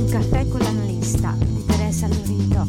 caffè con l'analista di Teresa Lorito.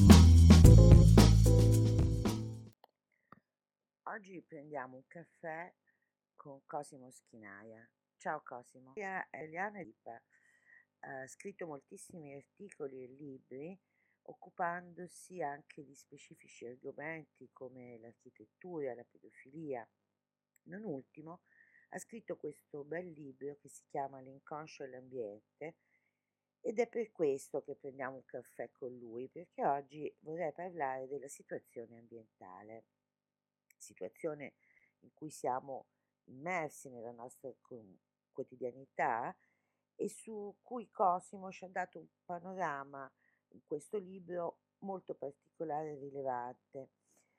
Oggi prendiamo un caffè con Cosimo Schinaia. Ciao Cosimo. Eliana Ripa ha scritto moltissimi articoli e libri occupandosi anche di specifici argomenti come l'architettura, la pedofilia. Non ultimo, ha scritto questo bel libro che si chiama L'inconscio e l'ambiente ed è per questo che prendiamo un caffè con lui, perché oggi vorrei parlare della situazione ambientale, situazione in cui siamo immersi nella nostra quotidianità e su cui Cosimo ci ha dato un panorama in questo libro molto particolare e rilevante,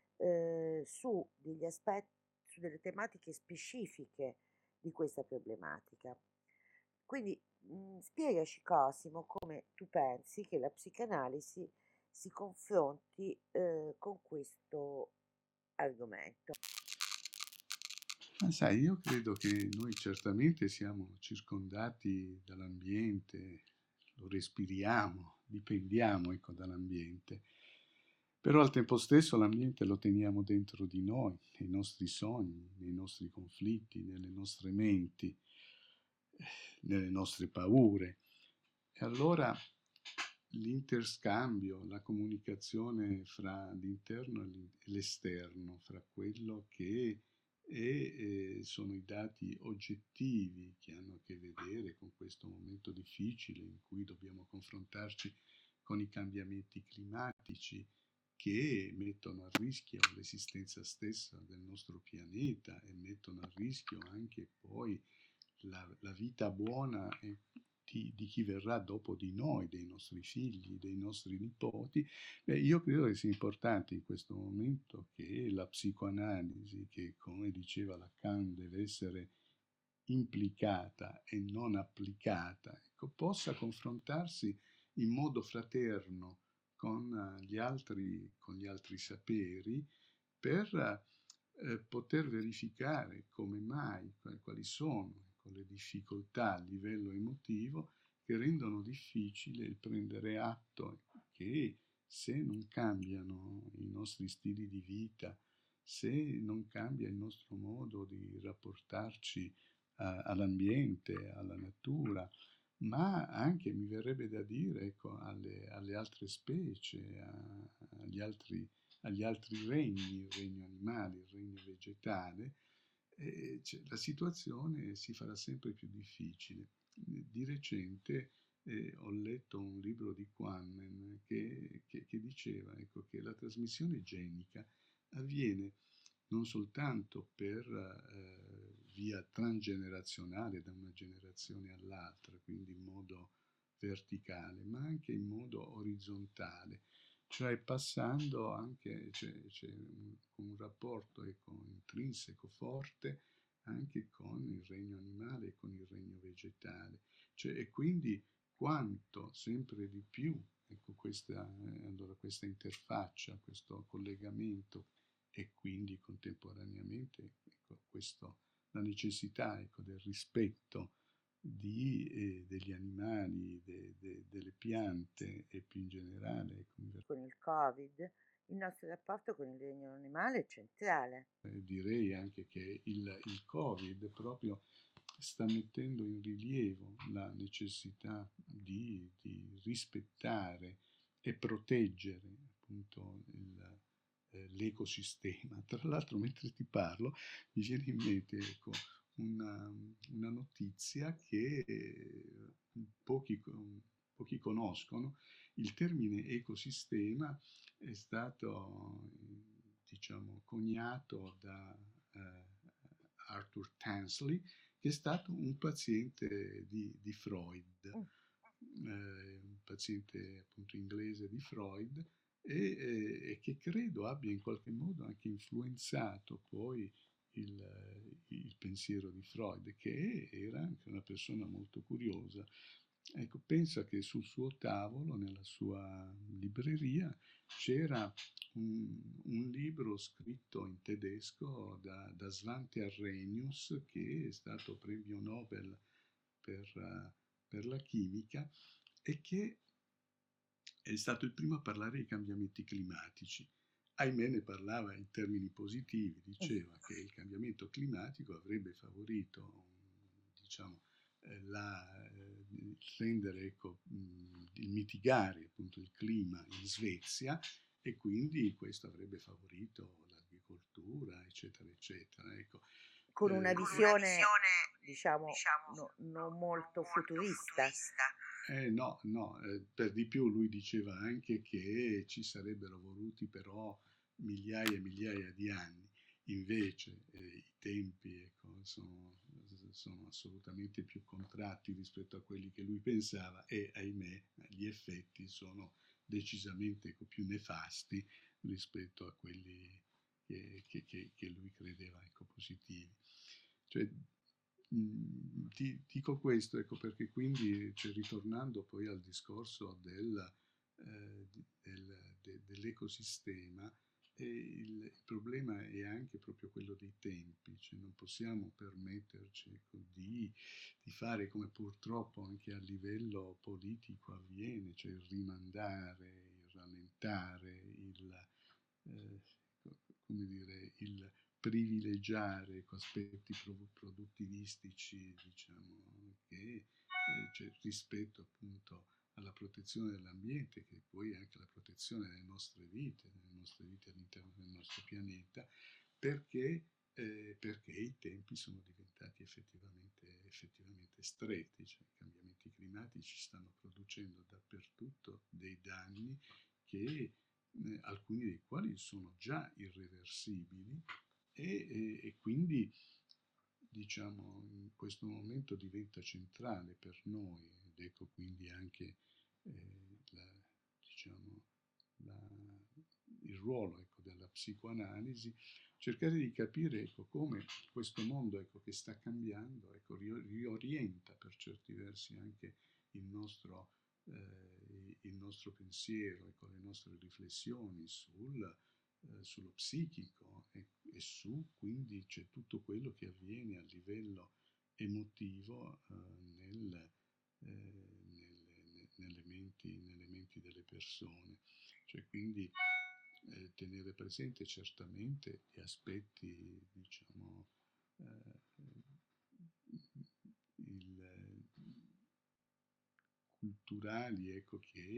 su degli aspetti, su delle tematiche specifiche di questa problematica. Quindi spiegaci Cosimo come tu pensi che la psicanalisi si confronti con questo argomento. Ma sai, io credo che noi certamente siamo circondati dall'ambiente, lo respiriamo, dipendiamo, ecco, dall'ambiente, però al tempo stesso l'ambiente lo teniamo dentro di noi, nei nostri sogni, nei nostri conflitti, nelle nostre menti, nelle nostre paure. E allora l'interscambio, la comunicazione fra l'interno e l'esterno, fra quello che sono i dati oggettivi che hanno a che vedere con questo momento difficile in cui dobbiamo confrontarci con i cambiamenti climatici che mettono a rischio l'esistenza stessa del nostro pianeta e mettono a rischio anche poi la vita buona di chi verrà dopo di noi, dei nostri figli, dei nostri nipoti. Io credo che sia importante in questo momento che la psicoanalisi, che come diceva Lacan deve essere implicata e non applicata, ecco, possa confrontarsi in modo fraterno con gli altri saperi per poter verificare come mai, quali sono le difficoltà a livello emotivo che rendono difficile il prendere atto che se non cambiano i nostri stili di vita, se non cambia il nostro modo di rapportarci all'ambiente, alla natura, ma anche, mi verrebbe da dire, ecco, alle altre specie, agli altri regni, il regno animale, il regno vegetale, la situazione si farà sempre più difficile. Di recente ho letto un libro di Quammen che diceva, ecco, che la trasmissione genica avviene non soltanto per via transgenerazionale da una generazione all'altra, quindi in modo verticale, ma anche in modo orizzontale, cioè passando anche, c'è un rapporto, ecco, intrinseco forte anche con il regno animale e con il regno vegetale, cioè, e quindi quanto sempre di più, ecco, allora questa interfaccia, questo collegamento e quindi contemporaneamente, ecco, la necessità, ecco, del rispetto degli animali, delle piante e più in generale. Ecco, con il Covid, il nostro rapporto con il regno animale è centrale. Direi anche che il Covid proprio sta mettendo in rilievo la necessità di rispettare e proteggere appunto l'ecosistema. Tra l'altro, mentre ti parlo, mi viene in mente, ecco, una notizia che pochi conoscono. Il termine ecosistema è stato, diciamo, coniato da Arthur Tansley, che è stato un paziente di Freud, un paziente appunto inglese di Freud, e che credo abbia in qualche modo anche influenzato poi il pensiero di Freud, che era anche una persona molto curiosa. Ecco, pensa che sul suo tavolo, nella sua libreria, c'era un libro scritto in tedesco da Svante Arrhenius, che è stato premio Nobel per, per la chimica, e che è stato il primo a parlare di cambiamenti climatici. Ahimè, ne parlava in termini positivi, diceva che il cambiamento climatico avrebbe favorito, diciamo, il rendere, ecco, il mitigare appunto il clima in Svezia, e quindi questo avrebbe favorito l'agricoltura, eccetera, eccetera. Ecco. Con una visione, diciamo, non molto futurista. No, per di più lui diceva anche che ci sarebbero voluti però migliaia e migliaia di anni. Invece i tempi, ecco, sono assolutamente più contratti rispetto a quelli che lui pensava, e ahimè gli effetti sono decisamente, ecco, più nefasti rispetto a quelli che lui credeva, ecco, positivi. Cioè, ti dico questo, ecco, perché quindi, cioè, ritornando poi al discorso dell'ecosistema, il problema è anche proprio quello dei tempi, cioè non possiamo permetterci, ecco, di fare come purtroppo anche a livello politico avviene, cioè il rimandare, il rallentare, eh, come dire, il privilegiare, ecco, aspetti produttivistici, diciamo, che cioè, rispetto appunto alla protezione dell'ambiente, che poi è anche la protezione delle nostre vite all'interno del nostro pianeta, perché i tempi sono diventati effettivamente stretti, cioè i cambiamenti climatici stanno producendo dappertutto dei danni che alcuni dei quali sono già irreversibili, e quindi, diciamo, in questo momento diventa centrale per noi, ed ecco quindi anche diciamo, il ruolo, ecco, della psicoanalisi, cercare di capire, ecco, come questo mondo, ecco, che sta cambiando, ecco, riorienta per certi versi anche il nostro pensiero, ecco, le nostre riflessioni sullo psichico, su quindi c'è tutto quello che avviene a livello emotivo nelle menti delle persone. Cioè, quindi tenere presente certamente gli aspetti, diciamo, culturali, ecco,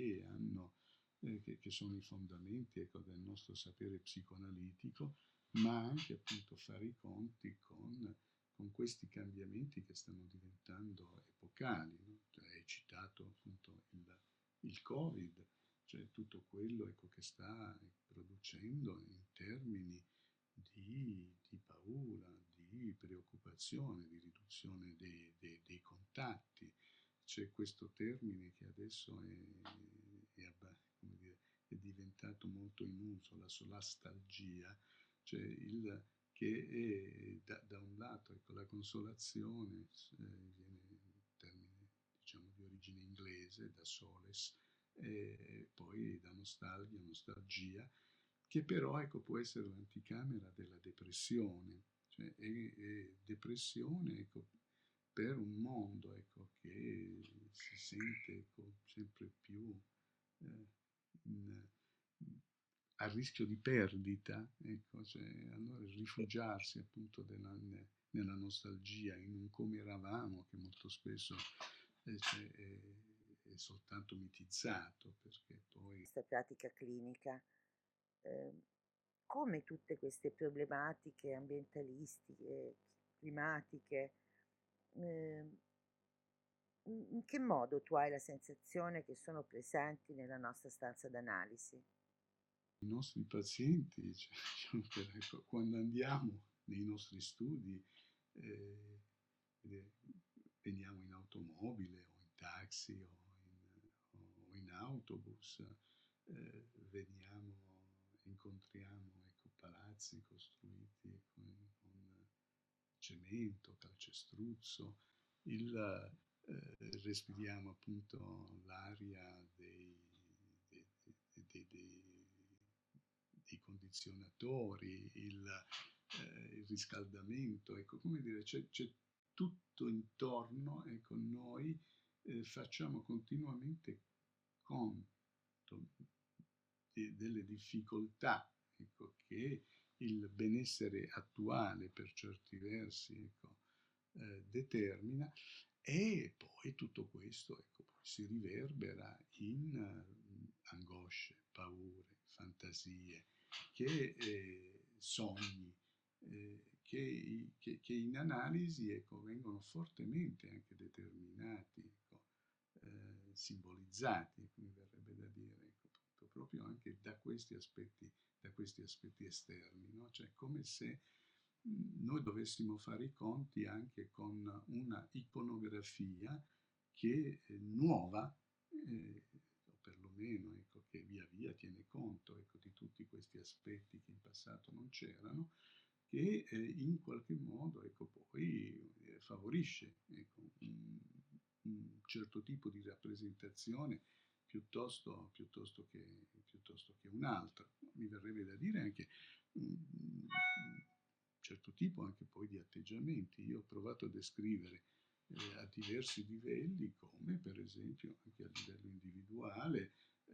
che sono i fondamenti, ecco, del nostro sapere psicoanalitico, ma anche appunto fare i conti con questi cambiamenti che stanno diventando epocali, no? Cioè, hai citato appunto il Covid, cioè tutto quello, ecco, che sta producendo in termini di paura, di preoccupazione, di riduzione dei contatti. C'è questo termine che adesso come dire, è diventato molto in uso, la solastalgia, cioè che è da un lato, ecco, la consolazione, viene un termine, diciamo, di origine inglese, da solace, e poi da nostalgia, che però, ecco, può essere l'anticamera della depressione, cioè è depressione, ecco, per un mondo, ecco, che si sente, ecco, sempre più eh, in, a rischio di perdita, ecco, cioè, allora rifugiarsi appunto nella nostalgia, in un come eravamo, che molto spesso cioè, è soltanto mitizzato, perché poi... Questa pratica clinica, eh, come tutte queste problematiche ambientalistiche, climatiche, eh, in che modo tu hai la sensazione che sono presenti nella nostra stanza d'analisi? I nostri pazienti, cioè, diciamo che, ecco, quando andiamo nei nostri studi, eh, veniamo in automobile o in taxi o in autobus, incontriamo, ecco, palazzi costruiti con cemento, calcestruzzo, respiriamo appunto l'aria dei condizionatori, il riscaldamento, ecco, come dire, c'è tutto intorno, ecco, noi facciamo continuamente conto, difficoltà, ecco, che il benessere attuale per certi versi, ecco, determina, e poi tutto questo, ecco, poi si riverbera in angosce, paure, fantasie, sogni, che in analisi, ecco, vengono fortemente anche determinati, ecco, simbolizzati, mi verrebbe da dire, ecco, proprio anche da questi aspetti esterni, no? Cioè come se noi dovessimo fare i conti anche con una iconografia che è nuova, o perlomeno, ecco, che via via tiene conto, ecco, di tutti questi aspetti che in passato non c'erano, che in qualche modo, ecco, poi favorisce, ecco, un certo tipo di rappresentazione piuttosto che un altro. Mi verrebbe da dire anche un certo tipo anche poi di atteggiamenti. Io ho provato a descrivere a diversi livelli, come per esempio anche a livello individuale,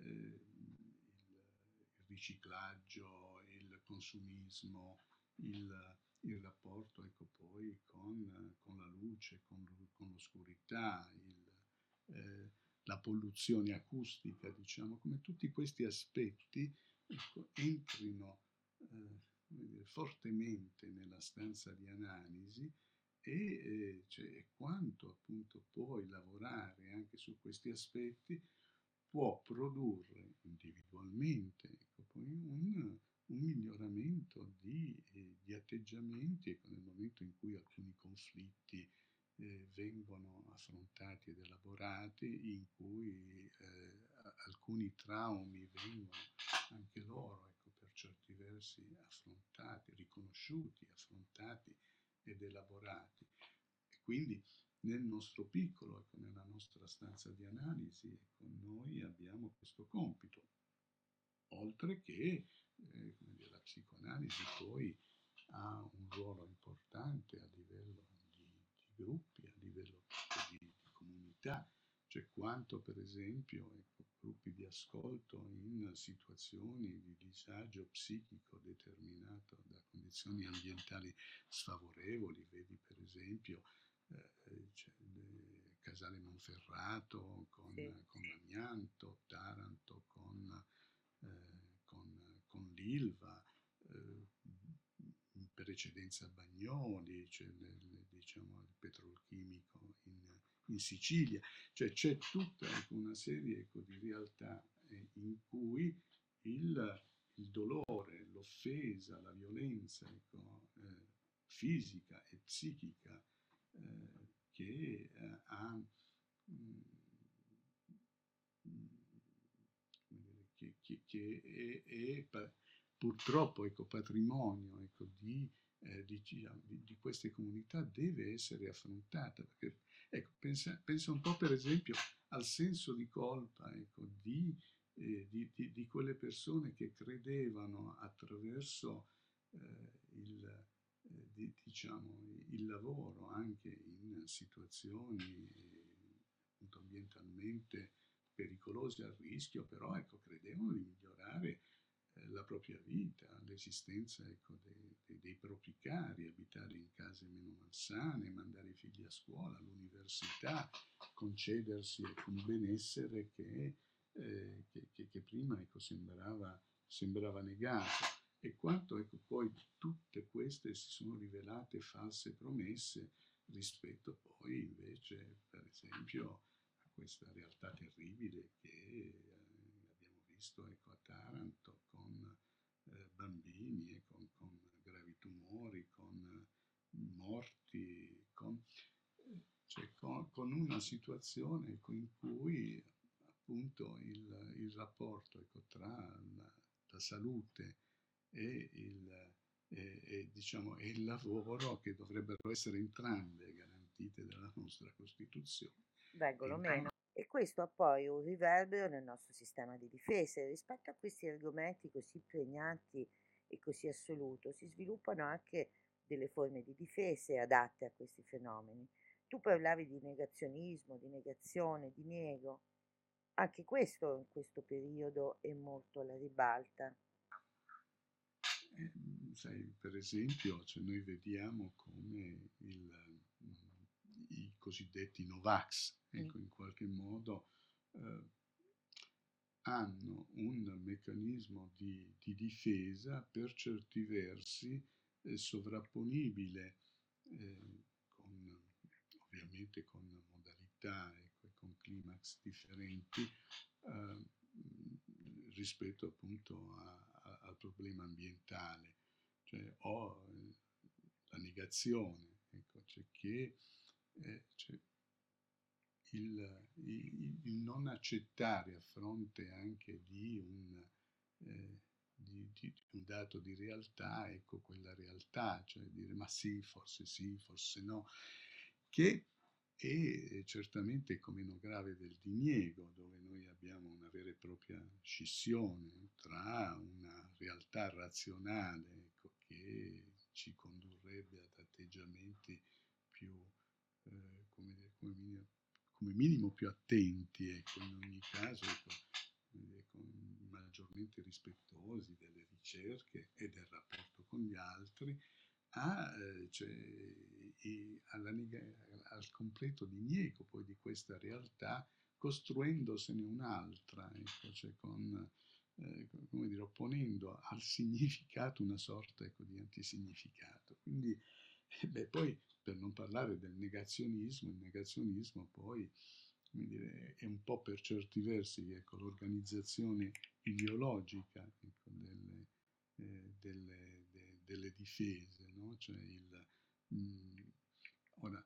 il riciclaggio, il consumismo, il rapporto, ecco, poi con la luce, con l'oscurità, la polluzione acustica, diciamo, come tutti questi aspetti, ecco, entrino fortemente nella stanza di analisi, e cioè, quanto appunto poi lavorare anche su questi aspetti può produrre individualmente, ecco, poi un miglioramento di atteggiamenti, ecco, nel momento in cui alcuni conflitti vengono affrontati ed elaborati, in cui alcuni traumi vengono anche loro, ecco, per certi versi affrontati, riconosciuti, affrontati ed elaborati. E quindi nel nostro piccolo, ecco, nella nostra stanza di analisi, ecco, noi abbiamo questo compito, oltre che la psicoanalisi poi ha un ruolo importante a livello di gruppi, a livello di comunità, cioè quanto per esempio, ecco, gruppi di ascolto in situazioni di disagio psichico determinato da condizioni ambientali sfavorevoli, vedi per esempio Casale Monferrato Sì. con l'amianto, Taranto con l'Ilva, in precedenza Bagnoli, cioè diciamo, il petrolchimico in Sicilia, cioè c'è tutta, ecco, una serie, ecco, di realtà in cui il dolore, l'offesa, la violenza, ecco, fisica e psichica che ha che è purtroppo, ecco, patrimonio, ecco, di queste comunità, deve essere affrontata, perché ecco, pensa un po' per esempio al senso di colpa, ecco, di quelle persone che credevano attraverso diciamo, il lavoro anche in situazioni appunto ambientalmente pericolose, a rischio, però ecco, credevano di migliorare la propria vita, l'esistenza, ecco, dei propri cari, abitare in case meno malsane, mandare i figli a scuola, all'università, concedersi, ecco, un benessere che prima, ecco, sembrava negato. E quanto, ecco, poi tutte queste si sono rivelate false promesse rispetto poi invece, per esempio, a questa realtà terribile che abbiamo visto, ecco, a Taranto, con bambini e con gravi tumori, con morti, cioè, con una situazione, ecco, in cui appunto il rapporto, ecco, tra la salute e diciamo, e il lavoro, che dovrebbero essere entrambe garantite dalla nostra Costituzione, Vengono entrano. meno. E questo ha poi un riverbero nel nostro sistema di difesa. E rispetto a questi argomenti così pregnanti e così assoluto, si sviluppano anche delle forme di difese adatte a questi fenomeni. Tu parlavi di negazionismo, di negazione, di nego. Anche questo in questo periodo è molto alla ribalta. Sai, per esempio, cioè noi vediamo come i cosiddetti Novax, ecco, in qualche modo eh, hanno un meccanismo di difesa per certi versi sovrapponibile con, ovviamente con modalità e con climax differenti eh, rispetto appunto al problema ambientale, cioè o la negazione, ecco, cioè che cioè il non accettare a fronte anche di un dato di realtà, ecco quella realtà, cioè dire ma sì, forse no, che è certamente come meno grave del diniego, dove noi abbiamo una vera e propria scissione tra una realtà razionale, ecco, che ci condurrebbe ad atteggiamenti più, come minimo più attenti, ecco, in ogni caso, ecco, maggiormente rispettosi delle ricerche e del rapporto con gli altri, cioè, al completo diniego poi di questa realtà, costruendosene un'altra, ecco, cioè come dire, opponendo al significato una sorta, ecco, di antisignificato. Quindi, beh, poi per non parlare del negazionismo, il negazionismo poi, come dire, è un po' per certi versi, ecco, l'organizzazione ideologica, ecco, delle difese, no? Cioè mh, ora,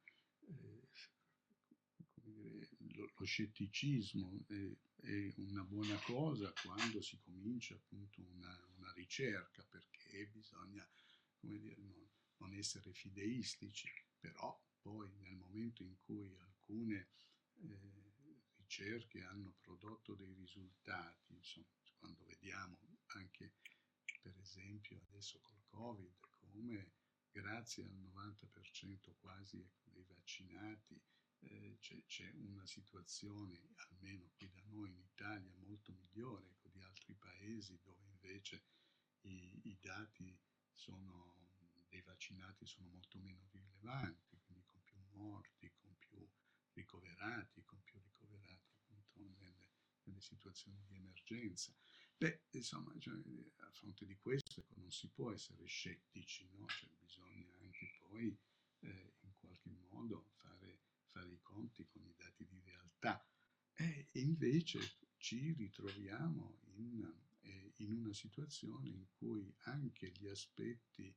come dire, lo scetticismo è una buona cosa quando si comincia appunto una ricerca, perché bisogna, come dire, non essere fideistici, però poi nel momento in cui alcune ricerche hanno prodotto dei risultati, insomma, quando vediamo anche per esempio adesso col Covid, come grazie al 90% quasi ecco, dei vaccinati c'è una situazione, almeno qui da noi in Italia, molto migliore ecco, di altri paesi dove invece i dati dei vaccinati sono molto meno rilevanti, quindi con più morti, con più ricoverati appunto nelle situazioni di emergenza. Beh, insomma, cioè, a fronte di questo ecco, non si può essere scettici, no? Cioè, bisogna anche poi in qualche modo fare i conti con i dati di realtà. E invece ci ritroviamo in una situazione in cui anche gli aspetti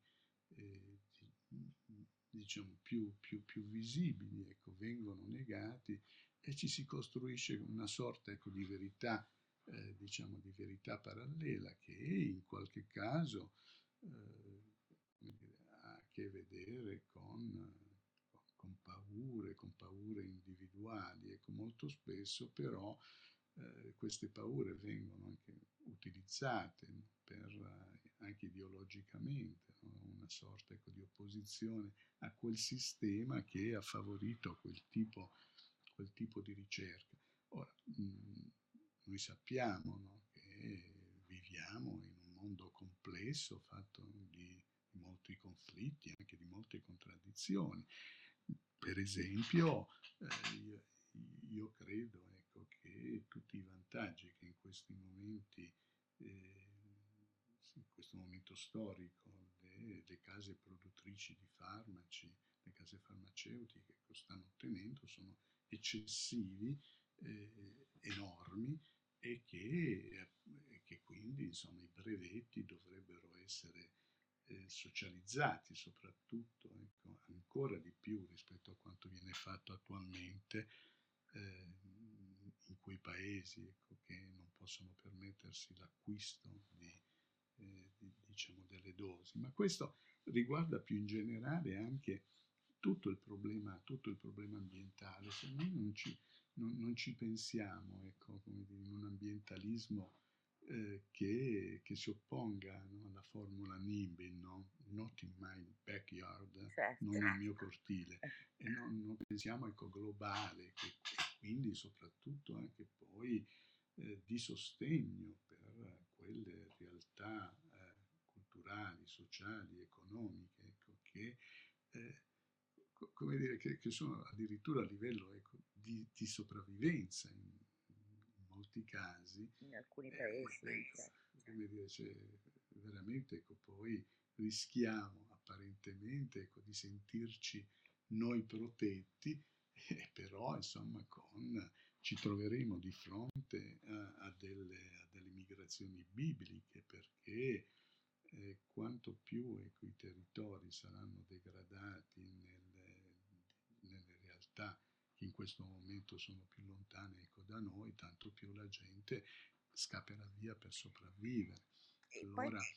diciamo più visibili ecco, vengono negati e ci si costruisce una sorta ecco, di verità diciamo di verità parallela che in qualche caso ha a che vedere con paure individuali. Ecco, molto spesso però queste paure vengono anche utilizzate no, anche ideologicamente, no? Una sorta ecco, di opposizione a quel sistema che ha favorito quel tipo di ricerca. Ora, noi sappiamo no, che viviamo in un mondo complesso, fatto di molti conflitti, anche di molte contraddizioni. Per esempio, io credo ecco, che tutti i vantaggi che in questi momenti, in questo momento storico, le case produttrici di farmaci, le case farmaceutiche stanno ottenendo sono eccessivi, enormi e che quindi insomma, i brevetti dovrebbero essere socializzati soprattutto, ecco, ancora di più rispetto a quanto viene fatto attualmente in quei paesi ecco, che non possono permettersi l'acquisto diciamo, delle dosi. Ma questo riguarda più in generale anche tutto il problema ambientale. Se noi non ci pensiamo, ecco, come dire, in un ambientalismo che si opponga no, alla formula NIMBY, no? Not in my backyard, Certo. non nel mio cortile, e non pensiamo ecco, globale, e quindi soprattutto anche poi di sostegno per quelle realtà culturali culturali, sociali, economiche, ecco, che come dire, che sono addirittura a livello, ecco, di sopravvivenza in molti casi. In alcuni paesi, Ecco, come dire, veramente, ecco, poi rischiamo apparentemente, ecco, di sentirci noi protetti, però insomma ci troveremo di fronte a delle migrazioni bibliche, perché quanto più, ecco, i territori saranno degradati nelle realtà che in questo momento sono più lontane, ecco, da noi, tanto più la gente scapperà via per sopravvivere. e poi Allora,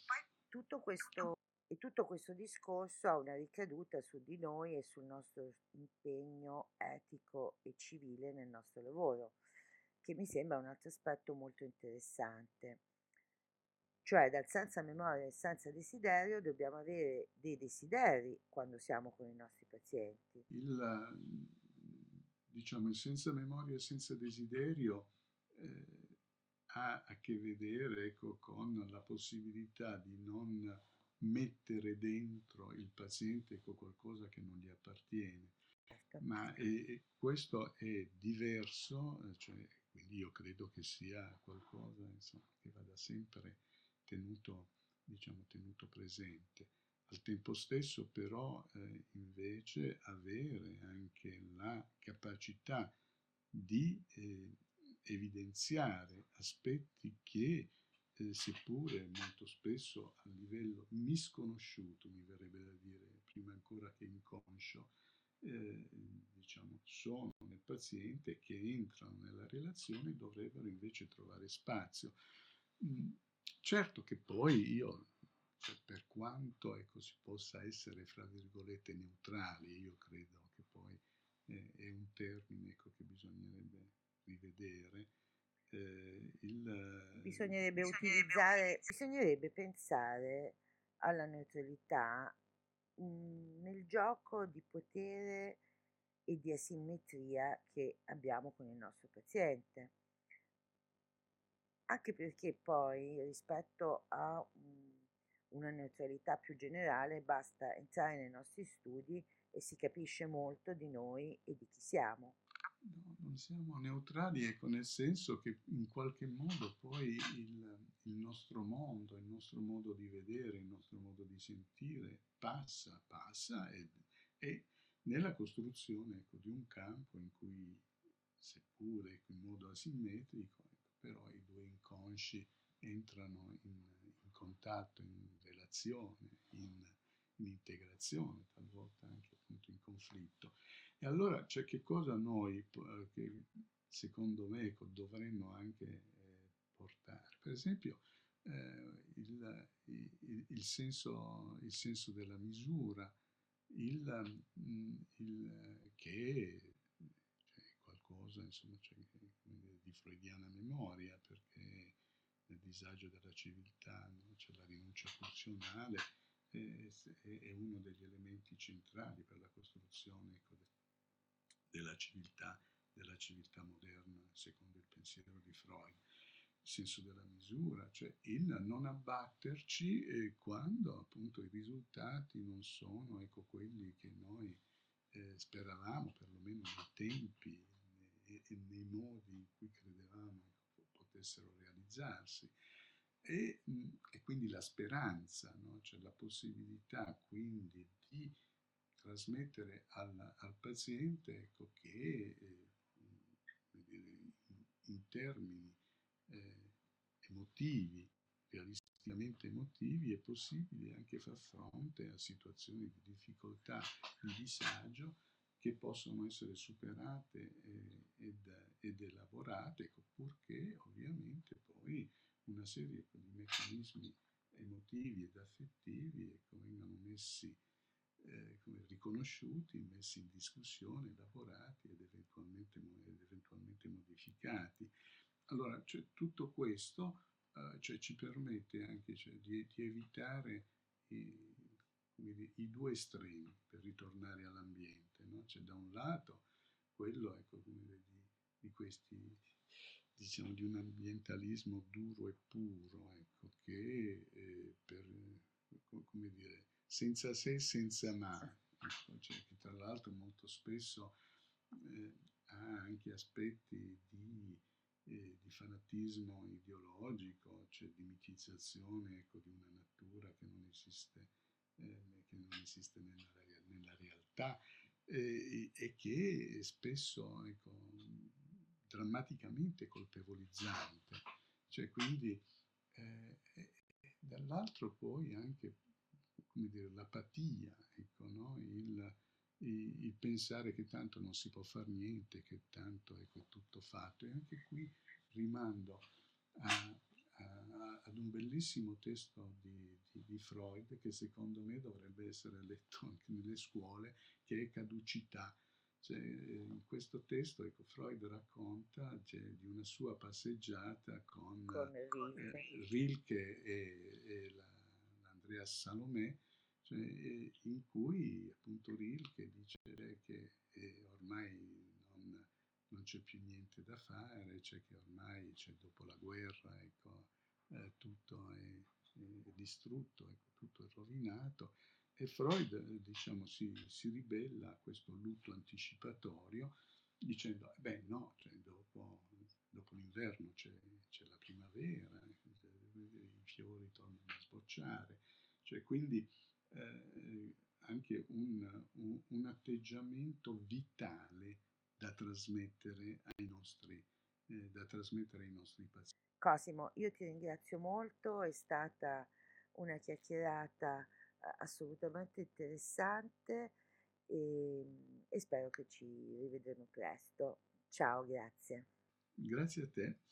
tutto questo discorso ha una ricaduta su di noi e sul nostro impegno etico e civile nel nostro lavoro, che mi sembra un altro aspetto molto interessante. Cioè, dal senza memoria e senza desiderio dobbiamo avere dei desideri quando siamo con i nostri pazienti. diciamo, il senza memoria e senza desiderio ha a che vedere, ecco, con la possibilità di non mettere dentro il paziente con qualcosa che non gli appartiene. Certo. Ma questo è diverso, cioè, quindi io credo che sia qualcosa, insomma, che vada sempre tenuto, diciamo, tenuto presente. Al tempo stesso però invece avere anche la capacità di evidenziare aspetti che seppure molto spesso a livello misconosciuto, mi verrebbe da dire, prima ancora che inconscio, diciamo, sono nel paziente, che entrano nella relazione, dovrebbero invece trovare spazio. Certo che poi io, cioè, per quanto, ecco, si possa essere, fra virgolette, neutrali, io credo che poi è un termine, ecco, che bisognerebbe rivedere. Bisognerebbe pensare alla neutralità nel gioco di potere e di asimmetria che abbiamo con il nostro paziente. Anche perché poi rispetto a una neutralità più generale basta entrare nei nostri studi e si capisce molto di noi e di chi siamo. No, non siamo neutrali, ecco, nel senso che in qualche modo poi il nostro mondo, il nostro modo di vedere, il nostro modo di sentire passa e nella costruzione, ecco, di un campo in cui, seppure, ecco, in modo asimmetrico, ecco, però i due inconsci entrano in contatto, in relazione, in integrazione, talvolta anche appunto in conflitto. E allora, cioè, che cosa noi, che secondo me, ecco, dovremmo anche portare? Per esempio, il senso della misura, che cioè, è qualcosa, insomma, cioè, di freudiana memoria, perché nel disagio della civiltà, no? C'è la rinuncia funzionale, è uno degli elementi centrali per la costruzione, ecco, della civiltà moderna, secondo il pensiero di Freud. Il senso della misura, cioè il non abbatterci quando appunto i risultati non sono, ecco, quelli che noi speravamo, perlomeno nei tempi e nei modi in cui credevamo, ecco, potessero realizzarsi. E quindi la speranza, no? Cioè la possibilità quindi di trasmettere al paziente, ecco, che in termini emotivi, realisticamente emotivi, è possibile anche far fronte a situazioni di difficoltà, di disagio, che possono essere superate ed elaborate, ecco, purché ovviamente poi una serie di meccanismi emotivi ed affettivi, ecco, vengano messi, riconosciuti, messi in discussione, elaborati ed eventualmente modificati. Allora, cioè, tutto questo cioè, ci permette anche, cioè, di evitare i due estremi, per ritornare all'ambiente, no? Cioè, da un lato quello, ecco, come dire, di questi, di un ambientalismo duro e puro, ecco, che per come dire, senza se, senza ma, ecco, cioè, che tra l'altro molto spesso ha anche aspetti di fanatismo ideologico, cioè di mitizzazione, ecco, di una natura che non esiste nella realtà, e che spesso, ecco, drammaticamente colpevolizzante. Cioè, quindi dall'altro poi anche, come dire, l'apatia, ecco, no? Il pensare che tanto non si può fare niente, che tanto, ecco, è tutto fatto. E anche qui rimando ad un bellissimo testo di Freud, che secondo me dovrebbe essere letto anche nelle scuole, che è Caducità. Cioè, in questo testo, ecco, Freud racconta, cioè, di una sua passeggiata con Rilke e l'Andreas Salomé, cioè, in cui appunto Rilke dice che ormai non c'è più niente da fare, cioè che ormai, cioè, dopo la guerra, ecco, tutto è distrutto, ecco, tutto è rovinato. E Freud, diciamo, si ribella a questo lutto anticipatorio dicendo, beh no, cioè, dopo l'inverno c'è la primavera, i fiori tornano a sbocciare, cioè, quindi anche un atteggiamento vitale da trasmettere da trasmettere ai nostri pazienti. Cosimo, io ti ringrazio molto, è stata una chiacchierata assolutamente interessante e spero che ci rivedremo presto. Ciao, grazie. Grazie a te.